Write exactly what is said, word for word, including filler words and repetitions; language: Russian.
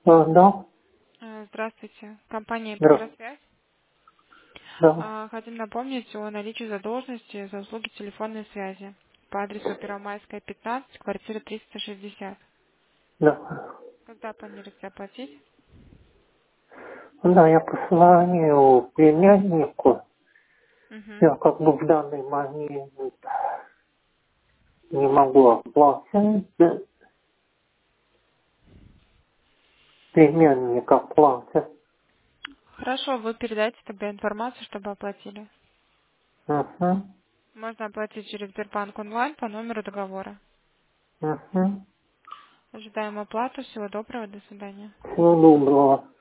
А, да, Э, Здравствуйте. Компания да, «Эпицеросвязь». да, А, Хотим напомнить о наличии задолженности за услуги телефонной связи по адресу Первомайская, пятнадцать, квартира триста шестьдесят. да. Когда планируете оплатить? Да, я позвонил племяннику. Угу. Я как бы в данный момент не могу оплатить. Да, племянник оплатит. Хорошо, вы передайте тогда информацию, чтобы оплатили. Угу, Можно оплатить через Сбербанк онлайн по номеру договора. угу. Ожидаем оплату. Всего доброго. До свидания. Всего доброго.